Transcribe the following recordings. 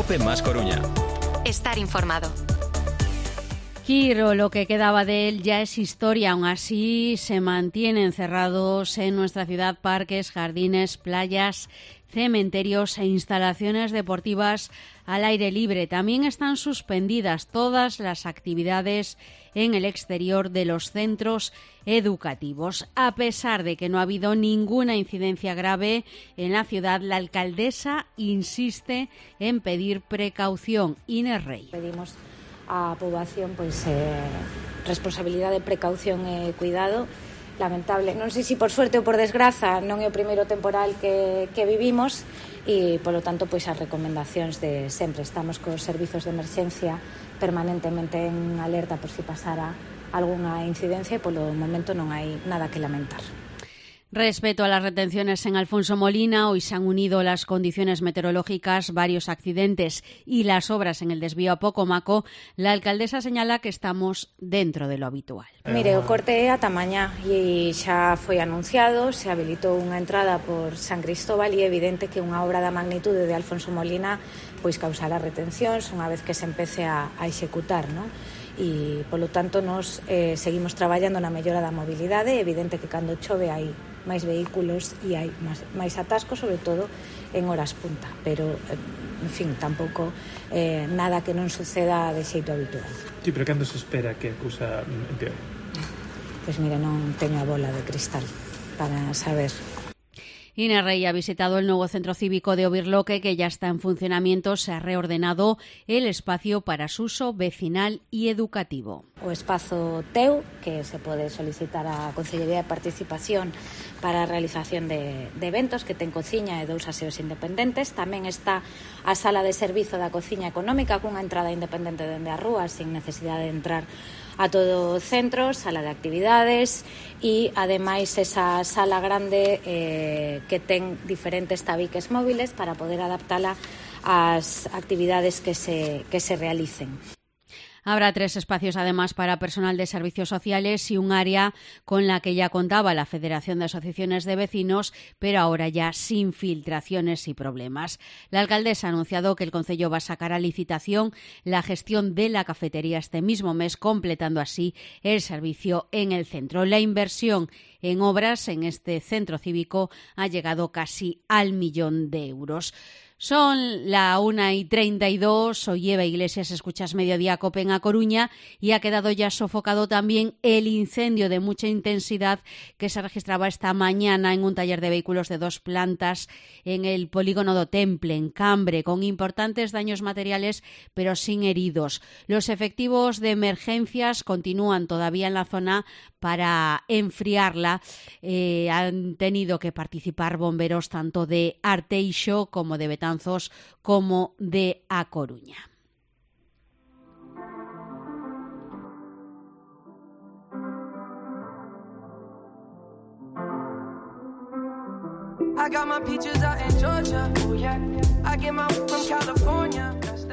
COPE más Coruña. Estar informado. Quiro, lo que quedaba de él ya es historia, aún así se mantienen cerrados en nuestra ciudad parques, jardines, playas, cementerios e instalaciones deportivas al aire libre. También están suspendidas todas las actividades en el exterior de los centros educativos. A pesar de que no ha habido ninguna incidencia grave en la ciudad, la alcaldesa insiste en pedir precaución. Inés Rey. Pedimos a poboación responsabilidade, precaución e cuidado. Lamentable, non sei se por suerte ou por desgraza non é o primeiro temporal que vivimos e, polo tanto, as recomendacións de sempre. Estamos cos servizos de emerxencia permanentemente en alerta por si pasara algunha incidencia e polo momento non hai nada que lamentar. Respecto a las retenciones en Alfonso Molina, hoy se han unido las condiciones meteorológicas, varios accidentes y las obras en el desvío a Pocomaco. La alcaldesa señala que estamos dentro de lo habitual. Mire, o corte é ata mañá e xa foi anunciado, se habilitou unha entrada por San Cristóbal e é evidente que unha obra da magnitude de Alfonso Molina causará retencións unha vez que se empece a executar, non? E, polo tanto, nos seguimos traballando na mellora da mobilidade. É evidente que cando chove hai máis vehículos e hai máis atascos, sobre todo en horas punta, pero, en fin, tampouco nada que non suceda de xeito habitual. Sí, pero cando se espera que a cousa empeore? Pois mire, non teño a bola de cristal para saber. Inés Rey ha visitado el nuevo centro cívico de Obirloque, que ya está en funcionamiento. Se ha reordenado el espacio para su uso vecinal y educativo. O espazo TEU, que se pode solicitar a Consellería de Participación para a realización de eventos, que ten cociña e 2 aseos independentes. Tamén está a sala de servizo da cociña económica cunha entrada independente dende a rúa, sin necesidade de entrar a todo o centro, sala de actividades e, ademais, esa sala grande que ten diferentes tabiques móviles para poder adaptala ás actividades que se realicen. Habrá 3 espacios, además, para personal de servicios sociales y un área con la que ya contaba la Federación de Asociaciones de Vecinos, pero ahora ya sin filtraciones y problemas. La alcaldesa ha anunciado que el concello va a sacar a licitación la gestión de la cafetería este mismo mes, completando así el servicio en el centro. La inversión en obras en este centro cívico ha llegado casi al 1.000.000 de euros. Son la 1:32, hoy Eva Iglesias, escuchas Mediodía COPE en A Coruña, y ha quedado ya sofocado también el incendio de mucha intensidad que se registraba esta mañana en un taller de vehículos de 2 plantas en el polígono do Temple, en Cambre, con importantes daños materiales pero sin heridos. Los efectivos de emergencias continúan todavía en la zona para enfriarla. Han tenido que participar bomberos tanto de Arteixo como de Betanzos como de A Coruña. I got my peaches out in Georgia. Oh yeah. I get my from California.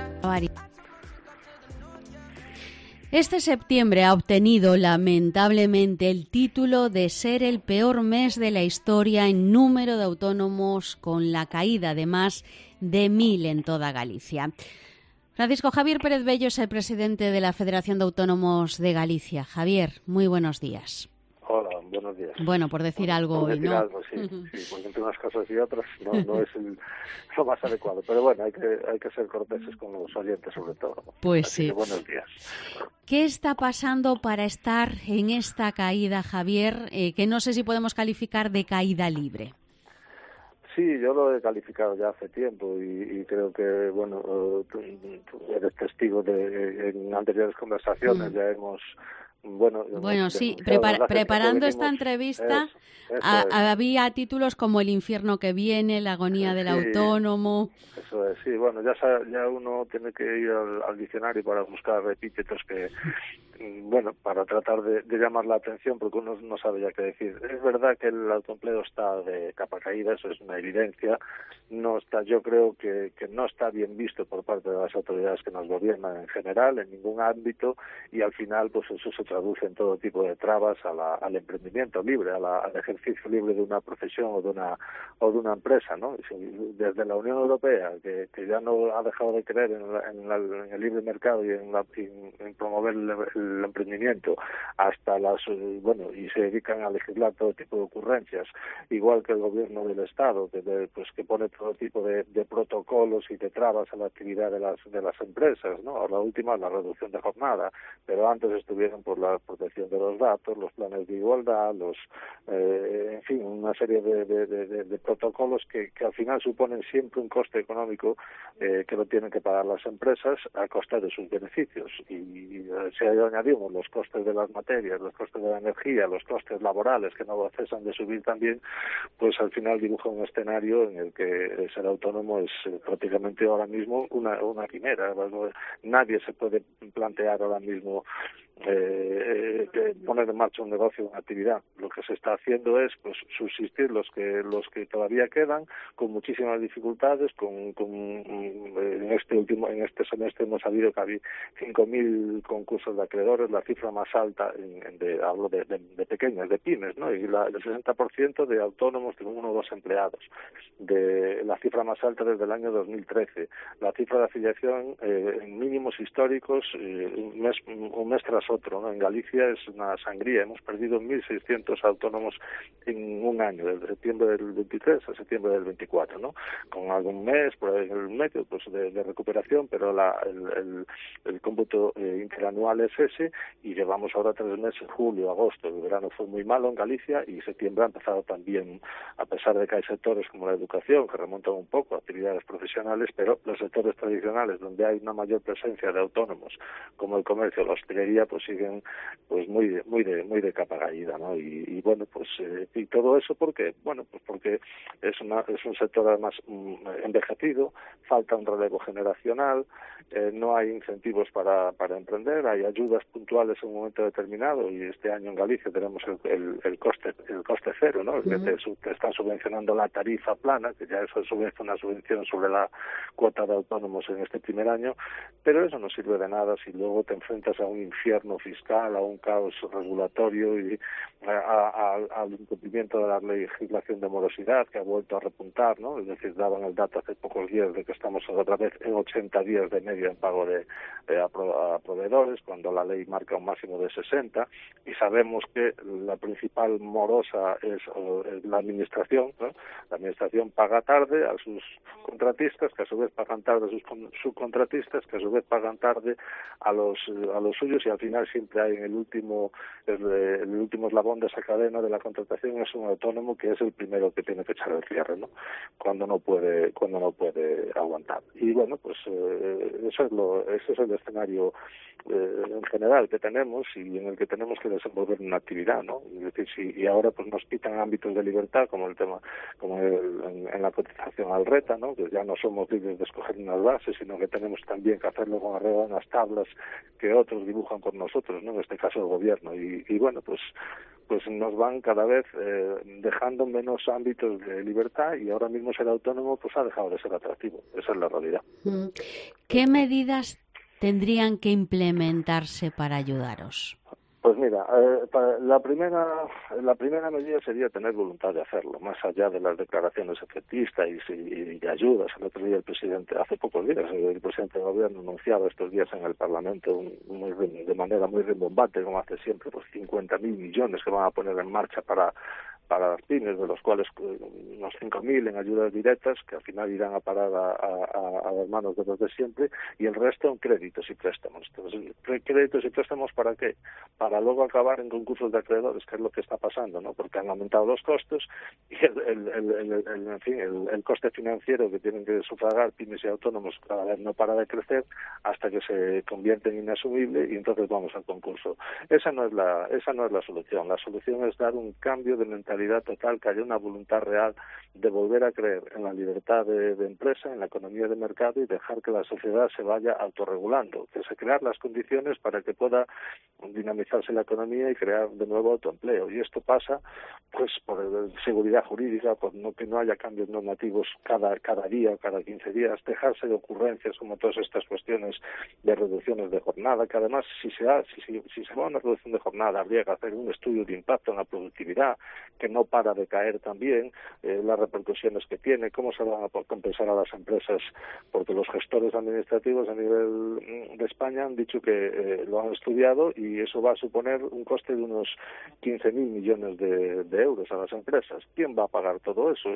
Este septiembre ha obtenido lamentablemente el título de ser el peor mes de la historia en número de autónomos, con la caída de más de 1.000 en toda Galicia. Francisco Javier Pérez Bello es el presidente de la Federación de Autónomos de Galicia. Javier, muy buenos días. Hola, buenos días. Bueno, por decir algo por hoy, decir ¿no? Algo, sí, sí, porque entre unas cosas y otras no es lo más adecuado. Pero bueno, hay que ser corteses con los oyentes, sobre todo. Pues así sí. Que buenos días. ¿Qué está pasando para estar en esta caída, Javier, que no sé si podemos calificar de caída libre? Sí, yo lo he calificado ya hace tiempo y creo que, bueno, tú eres testigo de en anteriores conversaciones, ya hemos... Bueno, sí, preparando esta entrevista había títulos como El infierno que viene, La agonía del autónomo. Eso es, sí, bueno, ya uno tiene que ir al diccionario para buscar epítetos que, bueno, para tratar de llamar la atención, porque uno no sabe ya qué decir. Es verdad que el autoempleo está de capa caída, eso es una evidencia. No está, yo creo que no está bien visto por parte de las autoridades que nos gobiernan en general, en ningún ámbito, y al final, pues eso se traduce en todo tipo de trabas al emprendimiento libre, al ejercicio libre de una profesión o de una empresa, ¿no? Desde la Unión Europea, que ya no ha dejado de creer en el libre mercado y en promover el emprendimiento, hasta y se dedican a legislar todo tipo de ocurrencias, igual que el gobierno del Estado, que pone todo tipo de protocolos y de trabas a la actividad de las empresas, ¿no? Ahora la última, la reducción de jornada, pero antes estuvieron por la protección de los datos, los planes de igualdad, en fin, una serie de protocolos que al final suponen siempre un coste económico que lo tienen que pagar las empresas a costa de sus beneficios. Y si añadimos los costes de las materias, los costes de la energía, los costes laborales que no cesan de subir también, pues al final dibuja un escenario en el que ser autónomo es prácticamente ahora mismo una quimera. Nadie se puede plantear ahora mismo poner en marcha un negocio, una actividad. Lo que se está haciendo es pues subsistir los que todavía quedan, con muchísimas dificultades. En este semestre hemos sabido que había 5.000 concursos de acreedores, la cifra más alta hablo de pequeñas, de pymes, ¿no? Y el 60% de autónomos de 1 o 2 empleados, de la cifra más alta desde el año 2013, la cifra de afiliación en mínimos históricos, un mes tras otro, ¿no? En Galicia es una sangría, hemos perdido 1.600 autónomos en un año, desde septiembre del 23 a septiembre del 24, ¿no? Con algún mes por ahí en el medio pues de recuperación, pero el cómputo interanual es ese, y llevamos ahora 3 meses, julio, agosto. El verano fue muy malo en Galicia y septiembre ha empezado también, a pesar de que hay sectores como la educación que remontan un poco a actividades profesionales, pero los sectores tradicionales donde hay una mayor presencia de autónomos, como el comercio, la hostelería, pues siguen pues muy de capa caída, ¿no? Y bueno, pues y todo eso porque es un sector además envejecido, falta un relevo generacional, no hay incentivos para emprender, hay ayudas puntuales en un momento determinado, y este año en Galicia tenemos el coste cero, ¿no? Que te están subvencionando la tarifa plana, que ya eso es una subvención sobre la cuota de autónomos en este primer año, pero eso no sirve de nada si luego te enfrentas a un infierno fiscal, a un caos regulatorio y al incumplimiento de la legislación de morosidad, que ha vuelto a repuntar, ¿no? Es decir, daban el dato hace pocos días de que estamos otra vez en 80 días de media en pago a proveedores, cuando la ley marca un máximo de 60, y sabemos que la principal morosa es la administración, ¿no? La administración paga tarde a sus contratistas, que a su vez pagan tarde a sus subcontratistas, que a su vez pagan tarde a los suyos, y al final siempre hay en el último eslabón de esa cadena de la contratación es un autónomo que es el primero que tiene que echar el cierre, ¿no? Cuando no puede aguantar. Y bueno, pues ese es el escenario en general que tenemos y en el que tenemos que desenvolver una actividad, ¿no? Es decir, y ahora pues nos quitan ámbitos de libertad como el tema, en la cotización al RETA, ¿no? Que ya no somos libres de escoger unas bases, sino que tenemos también que hacerlo con arreglo a unas tablas que otros dibujan por nosotros, ¿no? En este caso el gobierno. Y bueno, pues nos van cada vez dejando menos ámbitos de libertad, y ahora mismo ser autónomo pues ha dejado de ser atractivo. Esa es la realidad. ¿Qué medidas tendrían que implementarse para ayudaros? Pues mira, la primera medida sería tener voluntad de hacerlo, más allá de las declaraciones efectistas y ayudas. El otro día hace pocos días, el presidente del gobierno anunciaba estos días en el Parlamento de manera muy rimbombante, como hace siempre, pues 50.000 millones que van a poner en marcha para las pymes, de los cuales unos 5.000 en ayudas directas, que al final irán a parar a las manos de los de siempre, y el resto en créditos y préstamos. Entonces, ¿créditos y préstamos para qué? Para luego acabar en concursos de acreedores, que es lo que está pasando, ¿no? Porque han aumentado los costos y el coste financiero que tienen que sufragar pymes y autónomos cada vez no para de crecer hasta que se convierte en inasumible, y entonces vamos al concurso. Esa no es la solución. La solución es dar un cambio de mentalidad mentalidad total, que haya una voluntad real de volver a creer en la libertad de empresa, en la economía de mercado y dejar que la sociedad se vaya autorregulando, que es crear las condiciones para que pueda dinamizarse la economía y crear de nuevo autoempleo. Y esto pasa pues por seguridad jurídica, por que no haya cambios normativos cada día, cada 15 días, dejarse de ocurrencias como todas estas cuestiones de reducciones de jornada, que además si se va a una reducción de jornada habría que hacer un estudio de impacto en la productividad, que no para de caer también, las repercusiones que tiene, cómo se van a compensar a las empresas, porque los gestores administrativos a nivel de España han dicho que lo han estudiado y eso va a suponer un coste de unos 15.000 millones de euros a las empresas. ¿Quién va a pagar todo eso?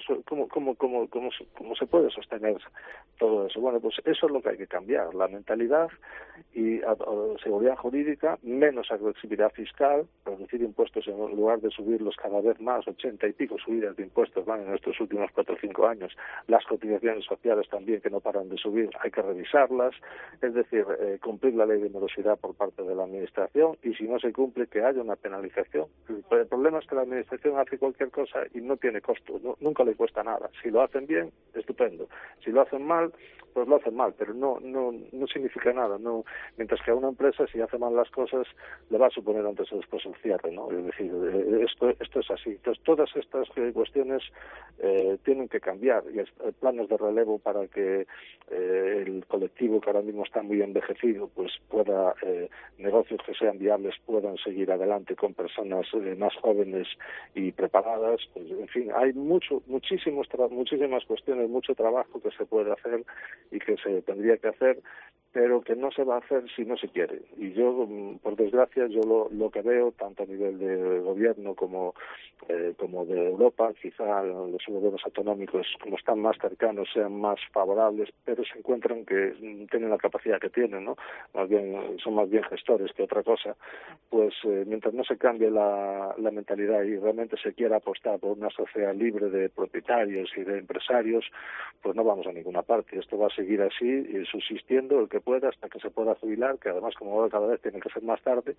¿Cómo se puede sostener todo eso? Bueno, pues eso es lo que hay que cambiar, la mentalidad y seguridad jurídica, menos agresividad fiscal, reducir impuestos en lugar de subirlos cada vez más, 80 y pico subidas de impuestos van en estos últimos 4 o 5 años, las cotizaciones sociales también que no paran de subir, hay que revisarlas, es decir, cumplir la ley de morosidad por parte de la administración y si no se cumple que haya una penalización. El problema es que la administración hace cualquier cosa y no tiene costo, nunca le cuesta nada. Si lo hacen bien, estupendo. Si lo hacen mal, pues lo hacen mal, pero no significa nada. No, mientras que a una empresa, si hace mal las cosas, le va a suponer antes o después un cierre, ¿no? Es decir, esto es así. Entonces, todas estas cuestiones tienen que cambiar y planes de relevo para que el colectivo que ahora mismo está muy envejecido, pues pueda, negocios que sean viables puedan seguir adelante con personas más jóvenes y preparadas. Pues, en fin, hay muchísimas cuestiones, mucho trabajo que se puede hacer y que se tendría que hacer, pero que no se va a hacer si no se quiere. Y yo, por desgracia, lo que veo, tanto a nivel de gobierno como de Europa, quizá los gobiernos autonómicos, como están más cercanos, sean más favorables, pero se encuentran que tienen la capacidad que tienen, ¿no? Son más bien gestores que otra cosa. Pues mientras no se cambie la mentalidad y realmente se quiera apostar por una sociedad libre de propietarios y de empresarios, pues no vamos a ninguna parte. Esto va a seguir así, subsistiendo el que pueda hasta que se pueda jubilar, que además como ahora cada vez tiene que ser más tarde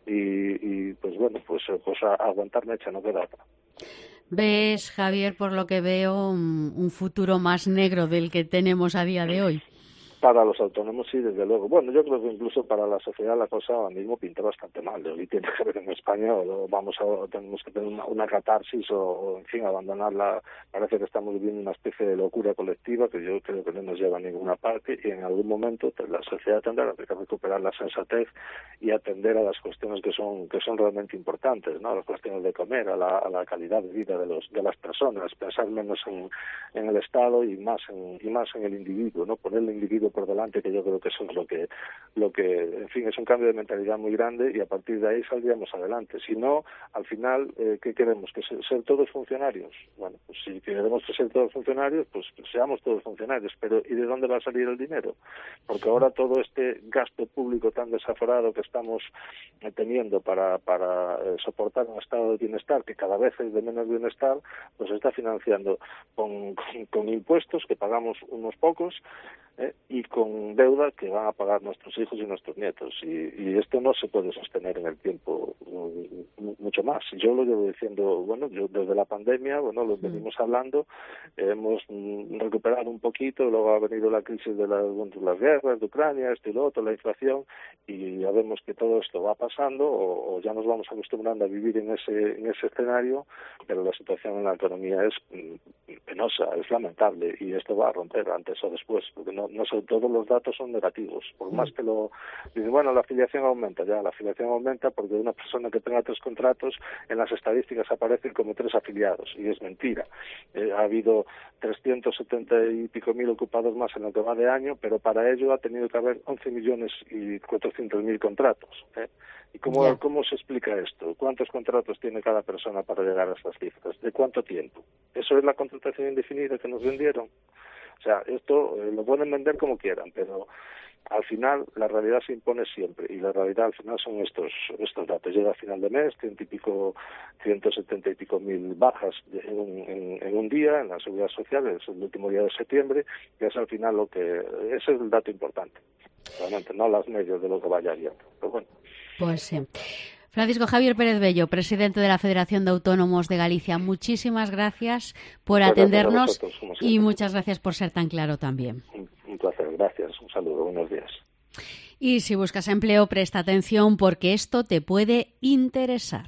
y pues bueno, pues a aguantar mecha, no queda otra. ¿Ves, Javier, por lo que veo, un futuro más negro del que tenemos a día de hoy? Para los autónomos sí, desde luego. Bueno, yo creo que incluso para la sociedad la cosa ahora mismo pinta bastante mal. Hoy tiene que ver en España o tenemos que tener una catarsis o en fin, abandonarla. Parece que estamos viviendo una especie de locura colectiva que yo creo que no nos lleva a ninguna parte y en algún momento la sociedad tendrá que recuperar la sensatez y atender a las cuestiones que son realmente importantes, ¿no? A las cuestiones de comer, a la calidad de vida de las personas, pensar menos en el Estado y más en el individuo, ¿no? Poner el individuo por delante, que yo creo que eso es lo que en fin, es un cambio de mentalidad muy grande y a partir de ahí saldríamos adelante. Si no, al final, ¿qué queremos? ¿Que ser todos funcionarios? Bueno, pues si queremos ser todos funcionarios, pues seamos todos funcionarios, pero ¿y de dónde va a salir el dinero? Porque ahora todo este gasto público tan desaforado que estamos teniendo para soportar un estado de bienestar que cada vez es de menos bienestar, pues se está financiando con impuestos que pagamos unos pocos y con deuda que van a pagar nuestros hijos y nuestros nietos. Y esto no se puede sostener en el tiempo mucho más. Yo lo llevo diciendo, yo desde la pandemia, lo venimos hablando, hemos recuperado un poquito, luego ha venido la crisis de las guerras de Ucrania, esto y lo otro, la inflación, y ya vemos que todo esto va pasando o ya nos vamos acostumbrando a vivir en ese escenario, pero la situación en la economía es penosa, es lamentable, y esto va a romper antes o después, porque no todos los datos son negativos, por más que dicen, la afiliación aumenta, la afiliación aumenta porque una persona que tenga 3 contratos en las estadísticas aparecen como 3 afiliados, y es mentira. Ha habido 370 y pico mil ocupados más en lo que va de año, pero para ello ha tenido que haber 11 millones y 400.000 contratos. ¿Y cómo se explica esto? ¿Cuántos contratos tiene cada persona para llegar a estas cifras? ¿De cuánto tiempo? ¿Eso es la contratación indefinida que nos vendieron? O sea, esto lo pueden vender como quieran, pero al final la realidad se impone siempre, y la realidad al final son estos datos. Llega a final de mes, 170 y pico mil bajas en un día en la Seguridad Social, es el último día de septiembre, que es al final ese es el dato importante, realmente, no las medias de lo que vaya viendo. Pero bueno. Pues sí. Francisco Javier Pérez Bello, presidente de la Federación de Autónomos de Galicia, muchísimas gracias por atendernos y muchas gracias por ser tan claro también. Un placer, gracias, un saludo, buenos días. Y si buscas empleo, presta atención porque esto te puede interesar.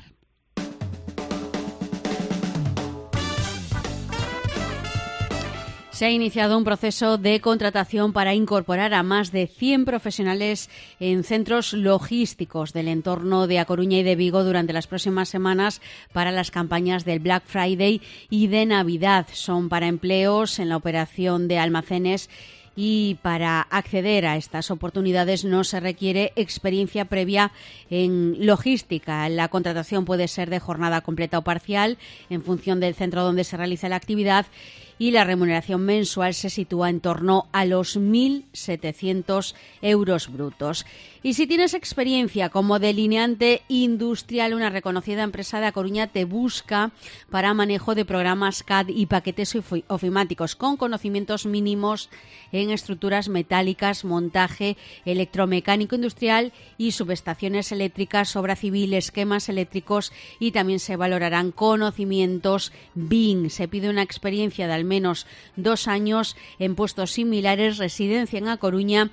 Se ha iniciado un proceso de contratación para incorporar a más de 100 profesionales en centros logísticos del entorno de A Coruña y de Vigo durante las próximas semanas para las campañas del Black Friday y de Navidad. Son para empleos en la operación de almacenes y para acceder a estas oportunidades no se requiere experiencia previa en logística. La contratación puede ser de jornada completa o parcial en función del centro donde se realiza la actividad y la remuneración mensual se sitúa en torno a los 1.700 euros brutos. Y si tienes experiencia como delineante industrial, una reconocida empresa de A Coruña te busca para manejo de programas CAD y paquetes ofimáticos con conocimientos mínimos en estructuras metálicas, montaje electromecánico industrial y subestaciones eléctricas, obra civil, esquemas eléctricos y también se valorarán conocimientos BIM. Se pide una experiencia de al menos 2 años en puestos similares, residencia en A Coruña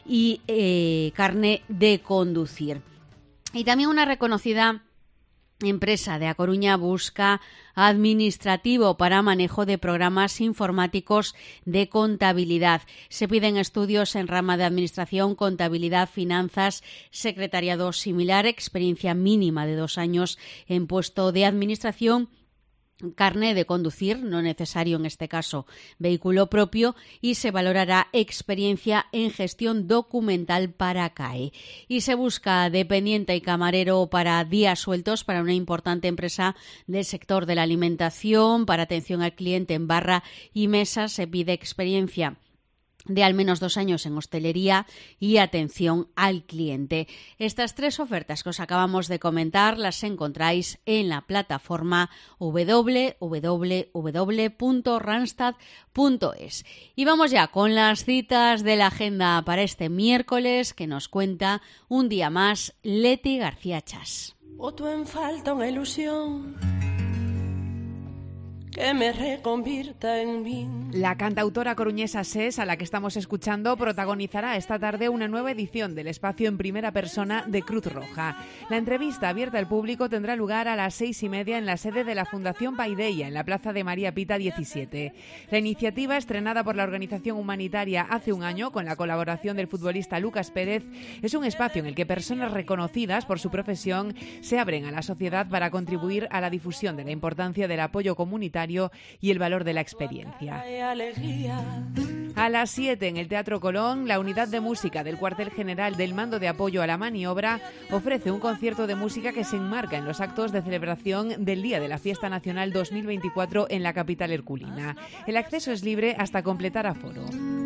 y carné de conducir. Y también una reconocida empresa de A Coruña busca administrativo para manejo de programas informáticos de contabilidad. Se piden estudios en rama de administración, contabilidad, finanzas, secretariado similar, experiencia mínima de 2 años en puesto de administración, carné de conducir, no necesario en este caso vehículo propio, y se valorará experiencia en gestión documental para CAE. Y se busca dependiente y camarero para días sueltos para una importante empresa del sector de la alimentación. Para atención al cliente en barra y mesa se pide experiencia de al menos 2 años en hostelería y atención al cliente. Estas 3 ofertas que os acabamos de comentar las encontráis en la plataforma www.randstad.es. Y vamos ya con las citas de la agenda para este miércoles que nos cuenta un día más Leti García Chas. O tú en falta una ilusión que me reconvierta en mí. La cantautora coruñesa SES, a la que estamos escuchando, protagonizará esta tarde una nueva edición del espacio en primera persona de Cruz Roja. La entrevista abierta al público tendrá lugar a las 6:30 en la sede de la Fundación Paideia, en la Plaza de María Pita 17. La iniciativa, estrenada por la organización humanitaria hace un año con la colaboración del futbolista Lucas Pérez, es un espacio en el que personas reconocidas por su profesión se abren a la sociedad para contribuir a la difusión de la importancia del apoyo comunitario y el valor de la experiencia. A las 7 en el Teatro Colón, la unidad de música del cuartel general del Mando de Apoyo a la Maniobra ofrece un concierto de música que se enmarca en los actos de celebración del Día de la Fiesta Nacional 2024 en la capital herculina. El acceso es libre hasta completar aforo.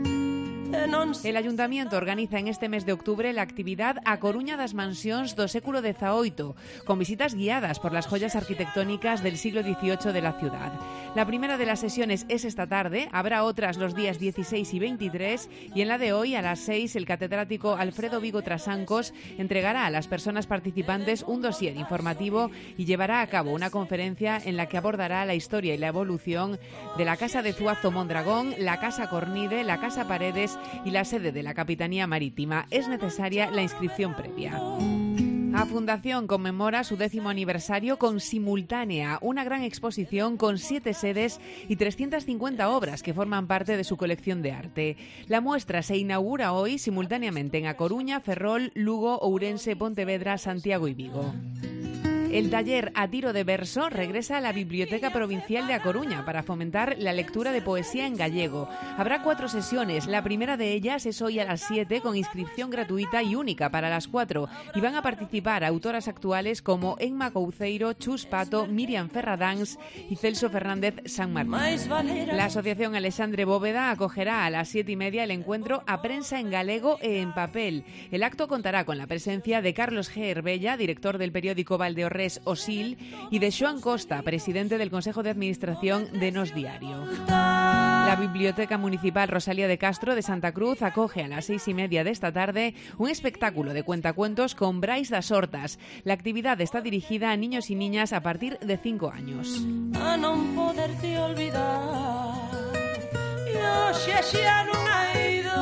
El Ayuntamiento organiza en este mes de octubre la actividad A Coruña das Mansións do século XVIII, con visitas guiadas por las joyas arquitectónicas del siglo XVIII de la ciudad. La primera de las sesiones es esta tarde, habrá otras los días 16 y 23, y en la de hoy, a las 6, el catedrático Alfredo Vigo Trasancos entregará a las personas participantes un dossier informativo y llevará a cabo una conferencia en la que abordará la historia y la evolución de la Casa de Zuazo Mondragón, la Casa Cornide, la Casa Paredes y la sede de la Capitanía Marítima. Es necesaria la inscripción previa. A Fundación conmemora su 10º aniversario con Simultánea, una gran exposición con 7 sedes y 350 obras que forman parte de su colección de arte. La muestra se inaugura hoy simultáneamente en A Coruña, Ferrol, Lugo, Ourense, Pontevedra, Santiago y Vigo. El taller A Tiro de Verso regresa a la Biblioteca Provincial de A Coruña para fomentar la lectura de poesía en gallego. Habrá 4 sesiones. La primera de ellas es hoy a las 7 con inscripción gratuita y única para las 4 y van a participar autoras actuales como Emma Couceiro, Chus Pato, Miriam Ferradáns y Celso Fernández San Martín. La Asociación Alexandre Bóveda acogerá a las 7:30 el encuentro A Prensa en Galego e en Papel. El acto contará con la presencia de Carlos G. Herbella, director del periódico Valdeorres Osil, y de Xoan Costa, presidente del Consejo de Administración de Nos Diario. La Biblioteca Municipal Rosalía de Castro de Santa Cruz acoge a las 6:30 de esta tarde un espectáculo de cuentacuentos con Brais das Hortas. La actividad está dirigida a niños y niñas a partir de 5 años. A non poderte olvidar, yo xa non hai ido,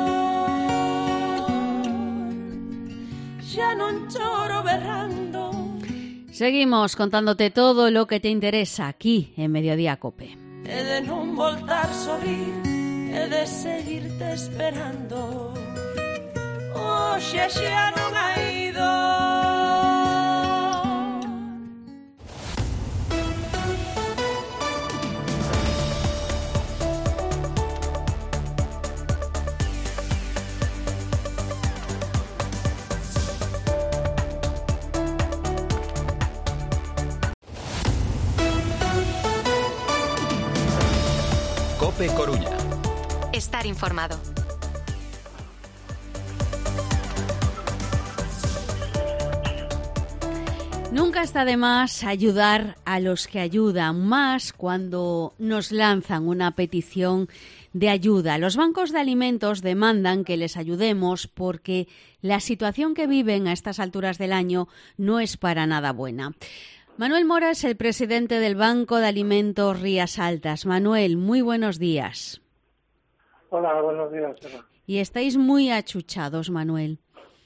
xa non choro berrando. Seguimos contándote todo lo que te interesa aquí en Mediodía Cope. He de non voltar sorrir, he de seguirte esperando. Oxe xa non hai ido. Cope Coruña. Estar informado. Nunca está de más ayudar a los que ayudan, más cuando nos lanzan una petición de ayuda. Los bancos de alimentos demandan que les ayudemos porque la situación que viven a estas alturas del año no es para nada buena. Manuel Mora es el presidente del Banco de Alimentos Rías Altas. Manuel, muy buenos días. Hola, buenos días, Eva. Y estáis muy achuchados, Manuel.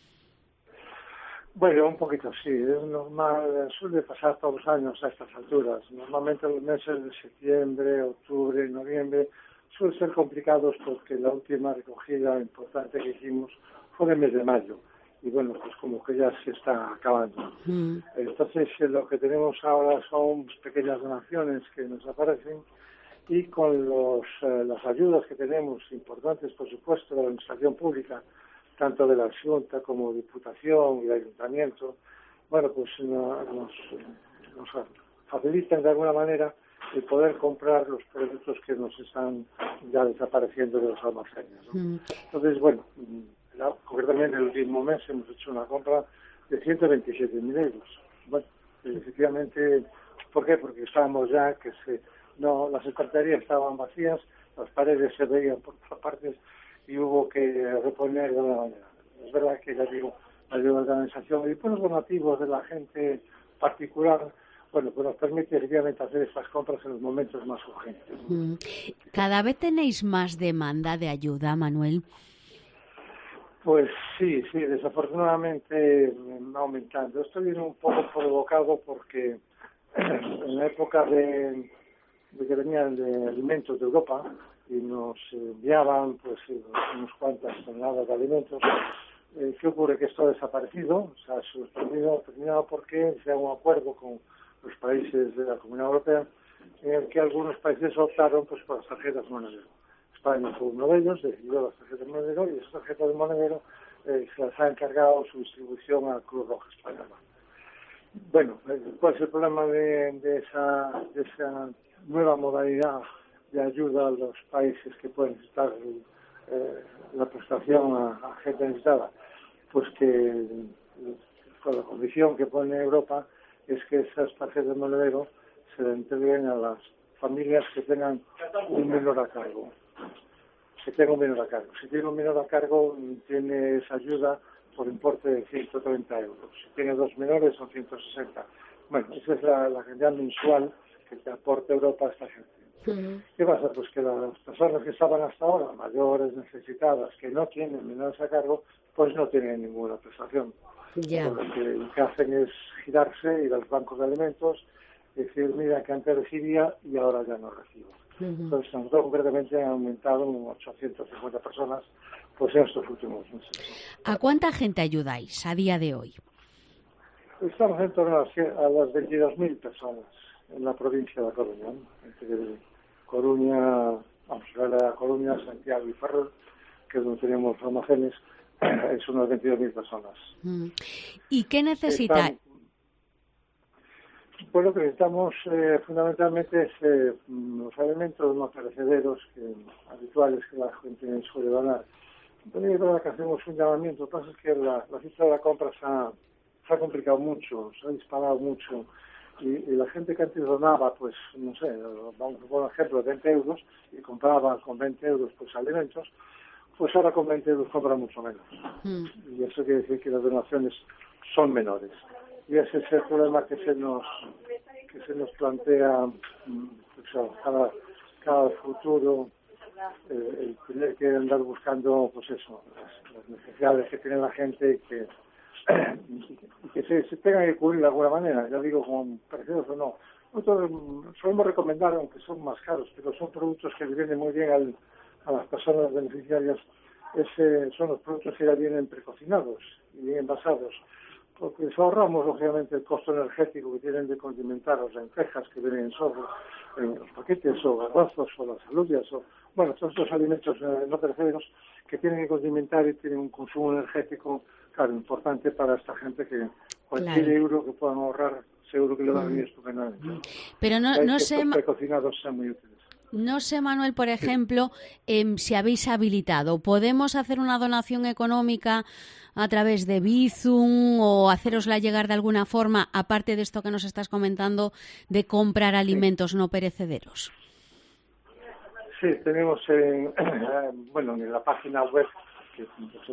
Bueno, un poquito sí, es normal, suele pasar todos los años a estas alturas. Normalmente los meses de septiembre, octubre, noviembre suelen ser complicados porque la última recogida importante que hicimos fue en el mes de mayo. Y bueno, pues como que ya se está acabando. Entonces lo que tenemos ahora son pequeñas donaciones que nos aparecen y con las ayudas que tenemos, importantes por supuesto de la administración pública, tanto de la Xunta como Diputación y el Ayuntamiento, bueno, pues nos facilitan de alguna manera el poder comprar los productos que nos están ya desapareciendo de los almacenes, ¿no? Entonces, bueno, concretamente en el último mes hemos hecho una compra de 127.000 euros. Bueno, efectivamente, ¿por qué? Porque estábamos ya las estanterías estaban vacías, las paredes se veían por todas partes y hubo que reponer de una manera. Es verdad que ya digo, la ayuda de la organización y después los donativos de la gente particular, bueno, pues nos permite efectivamente hacer estas compras en los momentos más urgentes. ¿Cada vez tenéis más demanda de ayuda, Manuel? Pues sí, desafortunadamente va aumentando. Esto viene un poco provocado porque en la época de que venían de alimentos de Europa y nos enviaban pues unas cuantas toneladas de alimentos, ¿qué ocurre? Que esto ha desaparecido, se ha suspendido, terminado porque se ha un acuerdo con los países de la Comunidad Europea en el que algunos países optaron pues por las tarjetas monedero. España fue uno de ellos, decidió las tarjetas de monedero y esas tarjetas de monedero se las ha encargado su distribución a Cruz Roja Española. Bueno, ¿cuál es el problema de esa nueva modalidad de ayuda a los países que pueden necesitar la prestación a gente necesitada? Pues que con la condición que pone Europa es que esas tarjetas de monedero se le entreguen a las familias que tengan un menor a cargo. Si tiene un menor a cargo, tiene esa ayuda por importe de 130 euros. Si tiene dos menores, son 160. Bueno, esa es la cantidad mensual que te aporta Europa a esta gente. ¿Qué pasa? Pues que las personas que estaban hasta ahora, mayores, necesitadas, que no tienen menores a cargo, pues no tienen ninguna prestación. Lo que hacen es girarse, ir a los bancos de alimentos, decir, mira, que antes recibía y ahora ya no recibo. Entonces, nosotros concretamente han aumentado en 850 personas pues en estos últimos meses. ¿A cuánta gente ayudáis a día de hoy? Estamos en torno a las 22.000 personas en la provincia de La Coruña, ¿no? Entre Coruña, Santiago y Ferrol, que es donde tenemos almacenes, es unas 22.000 personas. ¿Y qué necesitáis? Pues lo que necesitamos fundamentalmente es los alimentos no perecederos habituales que la gente suele donar. Entonces es verdad que hacemos un llamamiento. Lo que pasa es que la cifra de la compra se ha complicado mucho, se ha disparado mucho. y la gente que antes donaba, pues, no sé, vamos a poner un ejemplo, 20 euros, y compraba con 20 euros pues alimentos, pues ahora con 20 euros compra mucho menos. Y eso quiere decir que las donaciones son menores. Y ese es el problema que se nos plantea pues, cada futuro, el tener que andar buscando, pues eso, las necesidades que tiene la gente y que se tengan que cubrir de alguna manera, ya digo, como parecidos o no. Nosotros solemos recomendar, aunque son más caros, pero son productos que le vienen muy bien a las personas beneficiarias. Son los productos que ya vienen precocinados y bien envasados, porque les ahorramos, lógicamente, el costo energético que tienen de condimentar las lentejas que vienen en sobre, en los paquetes, o garbanzos, o las alubias, o bueno, todos estos alimentos no perecederos que tienen que condimentar y tienen un consumo energético, claro, importante para esta gente, que cualquier euro que puedan ahorrar seguro que le va a venir estupendamente. Pero no sé, precocinados sean muy útiles. No sé, Manuel, por ejemplo, si habéis habilitado, ¿podemos hacer una donación económica a través de Bizum o hacerosla llegar de alguna forma, aparte de esto que nos estás comentando, de comprar alimentos no perecederos? Sí, tenemos en la página web, que es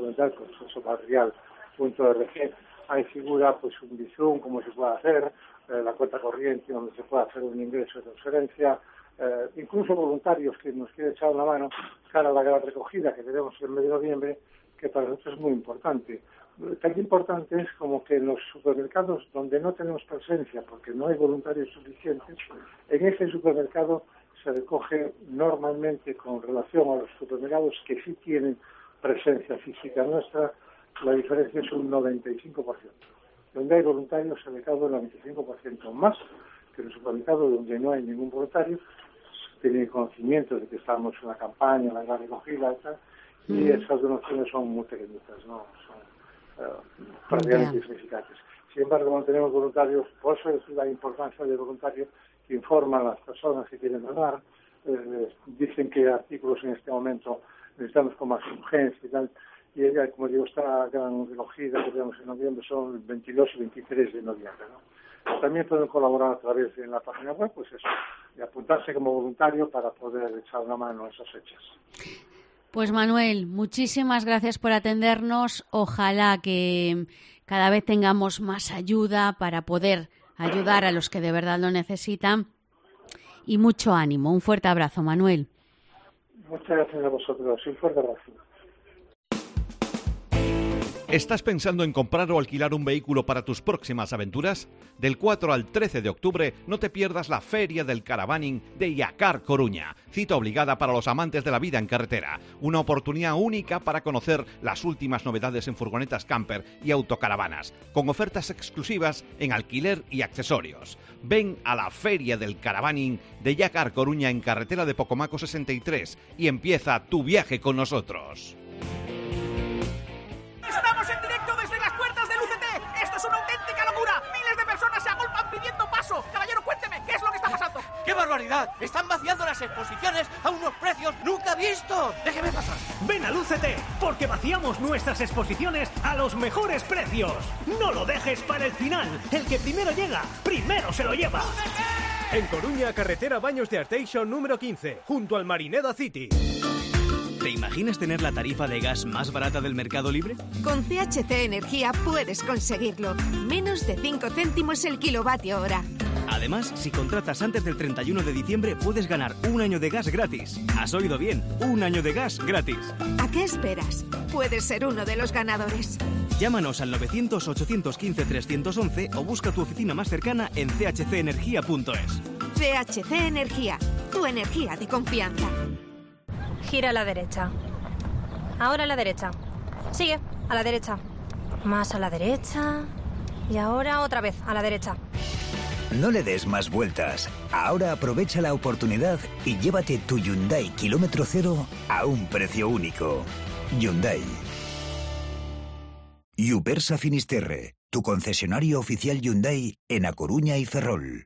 consorciobarrial.org, ahí figura pues un Bizum, cómo se puede hacer, la cuenta corriente donde se puede hacer un ingreso de transferencia, incluso voluntarios que nos quieren echar una mano cara a la gran recogida que tenemos en el mes de noviembre, que para nosotros es muy importante. Tan importante es como que en los supermercados donde no tenemos presencia porque no hay voluntarios suficientes, en ese supermercado se recoge normalmente, con relación a los supermercados que sí tienen presencia física nuestra, la diferencia es un 95%. Donde hay voluntarios se recauda un 95% más que en el supermercado donde no hay ningún voluntario, tienen conocimiento de que estamos en una campaña, en la gran recogida y tal, y esas donaciones son muy pequeñitas, ¿no? Son prácticamente insignificantes. Sin embargo, cuando tenemos voluntarios, por eso es la importancia del voluntario, que informa a las personas que quieren donar, dicen qué artículos en este momento necesitamos con más urgencia y tal, y ella, como digo, esta gran recogida que tenemos en noviembre son el 22 y 23 de noviembre, ¿no? También pueden colaborar a través de la página web, pues eso, y apuntarse como voluntario para poder echar una mano a esas fechas. Pues Manuel, muchísimas gracias por atendernos. Ojalá que cada vez tengamos más ayuda para poder ayudar a los que de verdad lo necesitan. Y mucho ánimo. Un fuerte abrazo, Manuel. Muchas gracias a vosotros. Un fuerte abrazo. ¿Estás pensando en comprar o alquilar un vehículo para tus próximas aventuras? Del 4 al 13 de octubre no te pierdas la Feria del Caravaning de Yacar Coruña, cita obligada para los amantes de la vida en carretera, una oportunidad única para conocer las últimas novedades en furgonetas camper y autocaravanas, con ofertas exclusivas en alquiler y accesorios. Ven a la Feria del Caravaning de Yacar Coruña en carretera de Pocomaco 63 y empieza tu viaje con nosotros. ¡Estamos en directo desde las puertas del UCT! ¡Esto es una auténtica locura! ¡Miles de personas se agolpan pidiendo paso! Caballero, cuénteme, ¿qué es lo que está pasando? ¡Qué barbaridad! ¡Están vaciando las exposiciones a unos precios nunca vistos! ¡Déjeme pasar! Ven al UCT, porque vaciamos nuestras exposiciones a los mejores precios. ¡No lo dejes para el final! El que primero llega, primero se lo lleva. ¡UCT! En Coruña, carretera Baños de Arteixo número 15, junto al Marineda City. ¿Te imaginas tener la tarifa de gas más barata del mercado libre? Con CHC Energía puedes conseguirlo. Menos de 5 céntimos el kilovatio hora. Además, si contratas antes del 31 de diciembre, puedes ganar un año de gas gratis. ¿Has oído bien? Un año de gas gratis. ¿A qué esperas? Puedes ser uno de los ganadores. Llámanos al 900-815-311 o busca tu oficina más cercana en chcenergia.es. CHC Energía, tu energía de confianza. Gira a la derecha. Ahora a la derecha. Sigue, a la derecha. Más a la derecha. Y ahora otra vez a la derecha. No le des más vueltas. Ahora aprovecha la oportunidad y llévate tu Hyundai kilómetro cero a un precio único. Hyundai. Yupersa Finisterre, tu concesionario oficial Hyundai en A Coruña y Ferrol.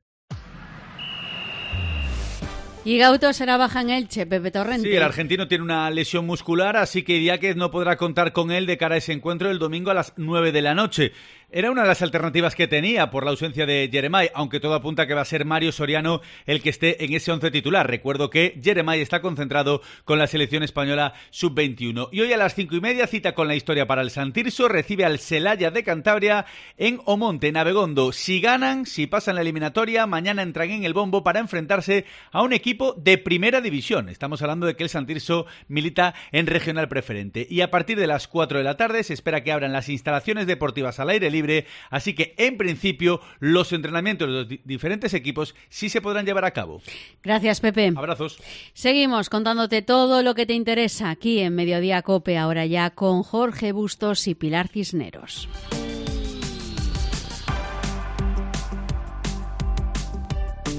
Y Gauto será baja en Elche, Pepe Torrente. Sí, el argentino tiene una lesión muscular, así que Idiáquez no podrá contar con él de cara a ese encuentro el domingo a las 9 de la noche. Era una de las alternativas que tenía por la ausencia de Jeremai, aunque todo apunta que va a ser Mario Soriano el que esté en ese 11 titular. Recuerdo que Jeremai está concentrado con la selección española sub-21. Y hoy a las 5:30, cita con la historia para el Sant Tirso, recibe al Celaya de Cantabria en Omonte, en Abegondo. Si ganan, si pasan la eliminatoria, mañana entran en el bombo para enfrentarse a un equipo de primera división. Estamos hablando de que el Sant Tirso milita en regional preferente. Y a partir de las 4 de la tarde se espera que abran las instalaciones deportivas al aire libre. Así que, en principio, los entrenamientos de los diferentes equipos sí se podrán llevar a cabo. Gracias, Pepe. Abrazos. Seguimos contándote todo lo que te interesa aquí en Mediodía COPE, ahora ya con Jorge Bustos y Pilar Cisneros.